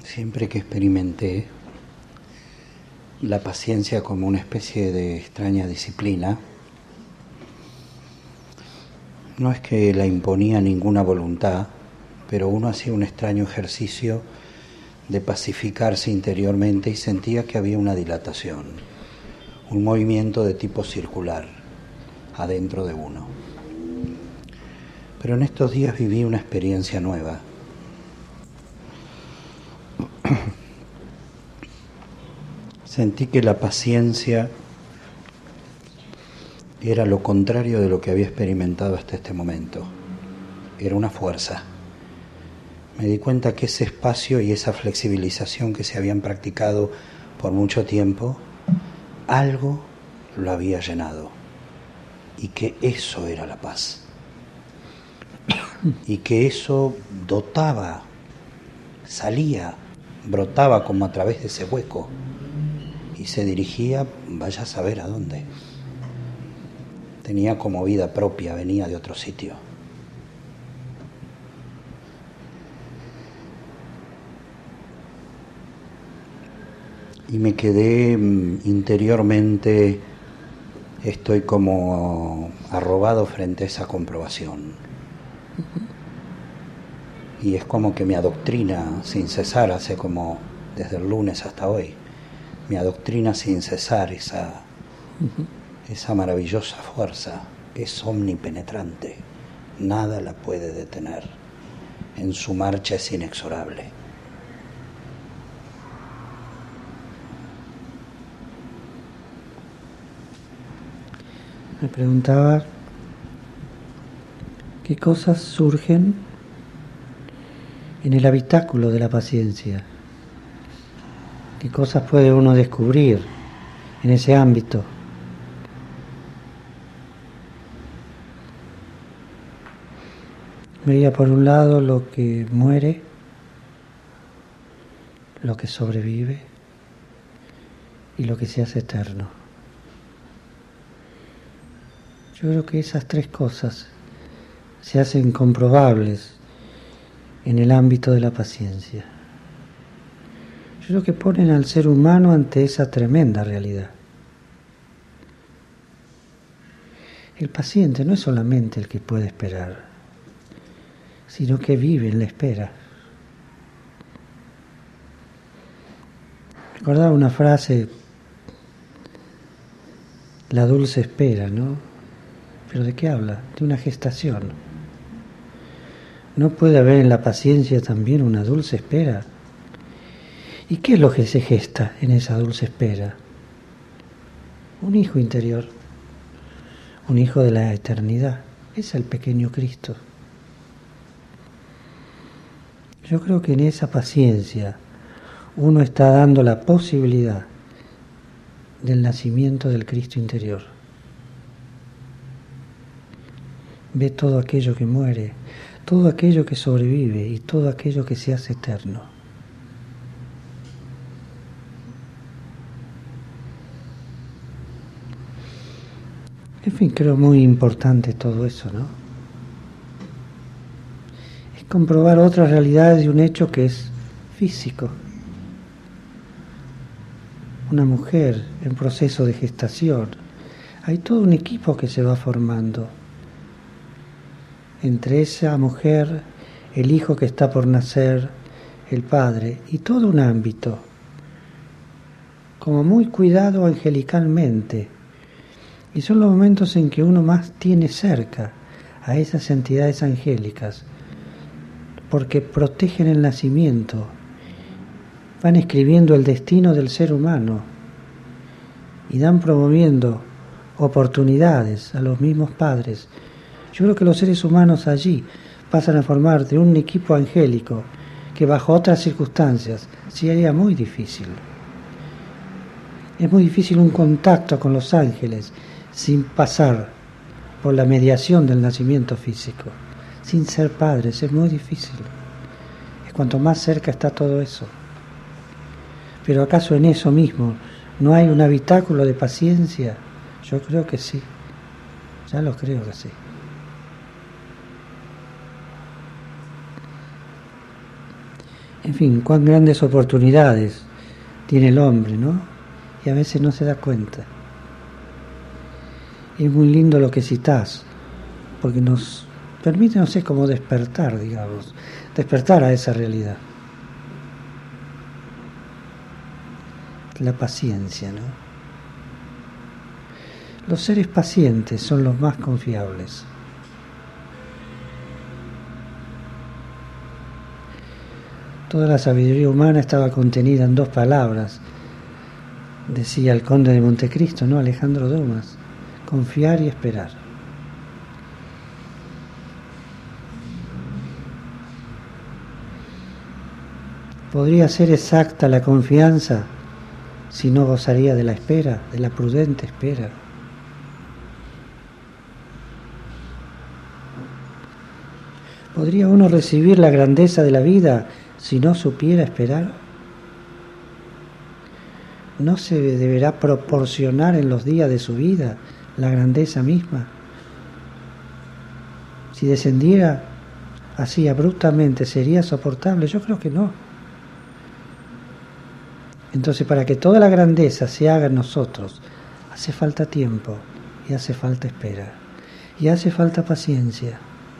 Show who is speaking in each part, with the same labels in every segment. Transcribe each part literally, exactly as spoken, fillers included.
Speaker 1: Siempre que experimenté la paciencia como una especie de extraña disciplina, no es que la imponía ninguna voluntad, pero uno hacía un extraño ejercicio de pacificarse interiormente y sentía que había una dilatación, un movimiento de tipo circular adentro de uno. Pero en estos días viví una experiencia nueva. Sentí que la paciencia era lo contrario de lo que había experimentado hasta este momento. Era una fuerza. Me di cuenta que ese espacio y esa flexibilización que se habían practicado por mucho tiempo, algo lo había llenado. Y que eso era la paz. Y que eso dotaba, salía, brotaba como a través de ese hueco. Y se dirigía, vaya a saber a dónde. Tenía como vida propia, venía de otro sitio. Y me quedé interiormente, estoy como arrobado frente a esa comprobación. Y es como que me adoctrina sin cesar, hace como desde el lunes hasta hoy. Me adoctrina sin cesar esa, uh-huh. esa maravillosa fuerza. Es omnipenetrante, nada la puede detener. En su marcha es inexorable.
Speaker 2: Me preguntaba qué cosas surgen en el habitáculo de la paciencia. ¿Qué cosas puede uno descubrir en ese ámbito? Veía por un lado lo que muere, lo que sobrevive y lo que se hace eterno. Yo creo que esas tres cosas se hacen comprobables en el ámbito de la paciencia. Yo creo que ponen al ser humano ante esa tremenda realidad. El paciente no es solamente el que puede esperar, sino que vive en la espera. Recordaba una frase, la dulce espera, ¿no? ¿Pero de qué habla? De una gestación. ¿No puede haber en la paciencia también una dulce espera? ¿Y qué es lo que se gesta en esa dulce espera? Un hijo interior, un hijo de la eternidad. Es el pequeño Cristo. Yo creo que en esa paciencia uno está dando la posibilidad del nacimiento del Cristo interior. Ve todo aquello que muere, todo aquello que sobrevive y todo aquello que se hace eterno. En fin, creo muy importante todo eso, ¿no? Es comprobar otras realidades de un hecho que es físico. Una mujer en proceso de gestación. Hay todo un equipo que se va formando. Entre esa mujer, el hijo que está por nacer, el padre, y todo un ámbito, como muy cuidado angelicalmente. Y son los momentos en que uno más tiene cerca a esas entidades angélicas, porque protegen el nacimiento, van escribiendo el destino del ser humano y dan promoviendo oportunidades a los mismos padres. Yo creo que los seres humanos allí pasan a formar de un equipo angélico que bajo otras circunstancias sería muy difícil. Es muy difícil un contacto con los ángeles sin pasar por la mediación del nacimiento físico. Sin ser padres es muy difícil. Es cuanto más cerca está todo eso. Pero ¿acaso en eso mismo no hay un habitáculo de paciencia? Yo creo que sí. Ya lo creo que sí. En fin, cuán grandes oportunidades tiene el hombre, ¿no? Y a veces no se da cuenta. Y es muy lindo lo que citás, porque nos permite, no sé, como despertar, digamos, despertar a esa realidad. La paciencia, ¿no? Los seres pacientes son los más confiables. Toda la sabiduría humana estaba contenida en dos palabras, decía el conde de Montecristo, ¿no? Alejandro Dumas: confiar y esperar. ¿Podría ser exacta la confianza si no gozaría de la espera, de la prudente espera? ¿Podría uno recibir la grandeza de la vida si no supiera esperar? ¿No se deberá proporcionar en los días de su vida la grandeza misma? Si descendiera así abruptamente, ¿sería soportable? Yo creo que no. Entonces, para que toda la grandeza se haga en nosotros, hace falta tiempo y hace falta espera y hace falta paciencia.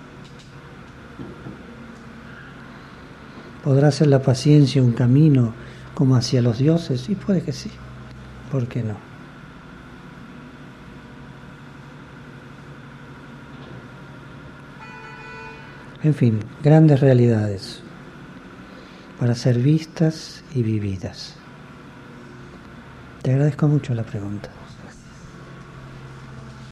Speaker 2: ¿Podrá ser la paciencia un camino como hacia los dioses? Y puede que sí. ¿Por qué no? En fin, grandes realidades para ser vistas y vividas. Te agradezco mucho la pregunta.